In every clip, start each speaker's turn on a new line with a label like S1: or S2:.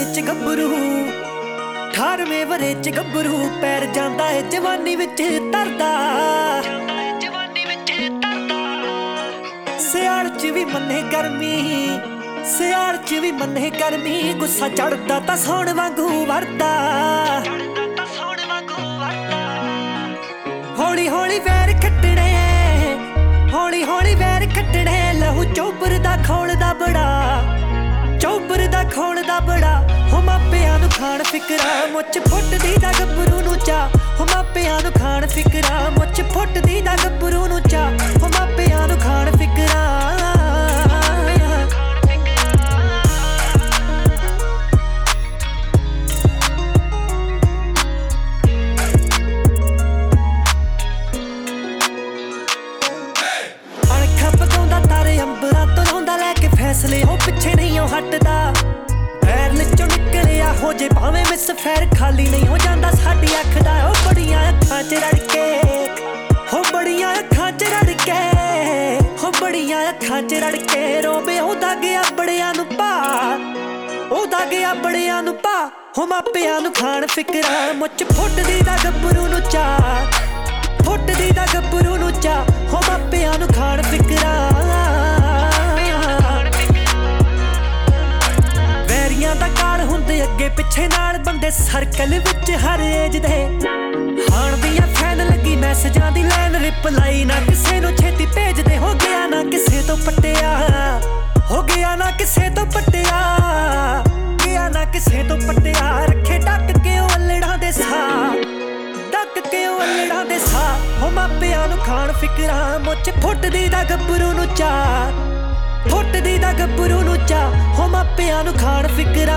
S1: ਵਰੇ ਚ ਗੱਭਰੂ 18ਵੇਂ ਵਰੇ ਚ ਗੱਭਰੂ ਪੈਰ ਜਾਂਦਾ ਏ ਜਵਾਨੀ ਵਿੱਚ ਤਰਦਾ ਸਿਆਲ ਚ ਵੀ ਮੰਨੇ ਗਰਮੀ ਸਿਆਲ ਚ ਵੀ ਮੰਨੇ ਗਰਮੀ ਗੁੱਸਾ ਚੜਦਾ ਤਾਂ ਸੌਣ ਵਾਂਗੂ ਵਰਦਾ ਹੌਲੀ ਹੌਲੀ ਵੈਰ ਖੱਟਣੇ ਹੌਲੀ ਹੌਲੀ ਵੈਰ ਖੱਟਣੇ ਲਹੂ ਚੋਬਰ ਦਾ ਖੋਲਦਾ ਬੜਾ ਚੋਬਰ ਦਾ ਖੋਲਦਾ ਬੜਾ ਹੋ ਮਾਪਿਆਂ ਨੂੰ ਖਾਣ ਫਿਕਰਾ ਮੁੱਛ ਫੁੱਟਦੀ ਦਾ ਗੱਭਰੂ ਨੂੰ ਚਾ ਹੋ ਮਾਪਿਆਂ ਨੂੰ ਖਾਣ ਫਿਕਰਾ ਮੁੱਛ ਫੁੱਟਦੀ ਦਾ ਗੱਭਰੂ ਨੂੰ ਚਾ ਹੋ ਮਾਪਿਆਂ ਨੂੰ ਖਾਣ ਫਿਕਰਾ ਫੈਸਲੇ ਉਹ ਪਿੱਛੇ ਨਹੀਂ ਉਹ ਹਟਦਾ ਪੈਰ ਵਿੱਚੋਂ ਨਿਕਲਿਆ ਹੋ ਜੇ ਭਾਵੇਂ ਮਿਸ ਫੈਰ ਖਾਲੀ ਨਹੀਂ ਹੋ ਜਾਂਦਾ ਸਾਡੀ ਅੱਖ ਦਾ ਉਹ ਬੜੀਆਂ ਅੱਖਾਂ 'ਚ ਰੜ ਕੇ ਹੋ ਬੜੀਆਂ ਅੱਖਾਂ 'ਚ ਰੜ ਕੇ ਹੋ ਬੜੀਆਂ ਅੱਖਾਂ 'ਚ ਰੜ ਕੇ ਰੋਵੇ ਉਹਦਾ ਗਿਆ ਬੜਿਆਂ ਨੂੰ ਭਾ ਉਹਦਾ ਗਿਆ ਬੜਿਆਂ ਨੂੰ ਭਾ ਹੋ ਮਾਪਿਆਂ ਨੂੰ ਖਾਣ ਫਿਕਰਾ ਮੁੱਛ ਫੁੱਟਦੀ ਦਾ ਗੱਭਰੂ ਨੂੰ ਚਾ ਫੁੱਟਦੀ ਦਾ ਗੱਭਰੂ ਨੂੰ ਚਾ ਹੋ ਮਾਪਿਆਂ ਨੂੰ ਖਾਣ ਫਿਕਰਾ ਦਾ ਕਾਲ ਹੁੰਦੇ ਅੱਗੇ ਪਿੱਛੇ ਨਾਲ ਬੰਦੇ ਸਰਕਲ ਵਿੱਚ ਹਰ ਏਜ ਦੇ ਹਾਣ ਦੀਆਂ ਫੈਨ ਲੱਗੀ ਮੈਸੇਜਾਂ ਦੀ ਲਾਈਨ ਰਿਪਲਾਈ ਨਾ ਕਿਸੇ ਨੂੰ ਛੇਤੀ ਭੇਜਦੇ ਹੋ ਗਿਆ ਨਾ ਕਿਸੇ ਤੋਂ ਪੱਟਿਆ ਹੋ ਗਿਆ ਨਾ ਕਿਸੇ ਤੋਂ ਪੱਟਿਆ ਗਿਆ ਨਾ ਕਿਸੇ ਤੋਂ ਪੱਟਿਆ ਰੱਖੇ ਡੱਕ ਕੇ ਉਹ ਅਲੜਾਂ ਦੇ ਸਾਹ ਡੱਕ ਕੇ ਉਹ ਅਲੜਾਂ ਦੇ ਸਾਹ ਹੋ ਮਾਪਿਆਂ ਨੂੰ ਖਾਣ ਫਿਕਰਾਂ ਮੁੱਛ ਫੁੱਟਦੀ ਦਾ ਗੱਭਰੂ ਨੂੰ ਚਾ ਫੁੱਟਦੀ ਦਾ ਗੱਭਰੂ ਨੂੰ ਚਾ ਹੋ ਮਾਪਿਆਂ ਨੂੰ ਖਾਣ ਫਿਕਰਾ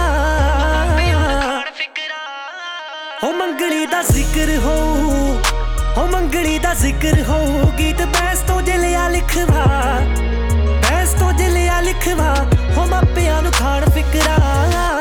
S1: ਹੋ ਮੰਗਲੀ ਦਾ ਜ਼ਿਕਰ ਹੋ ਮੰਗਲੀ ਦਾ ਜ਼ਿਕਰ ਹੋ ਗੀਤ ਬੈਂਸ ਤੋਂ ਜਲਿਆ ਲਿਖਵਾ ਬੈਂਸ ਤੋਂ ਜਲਿਆ ਲਿਖਵਾ ਹੋ ਮਾਪਿਆਂ ਨੂੰ ਖਾਣ ਫਿਕਰਾ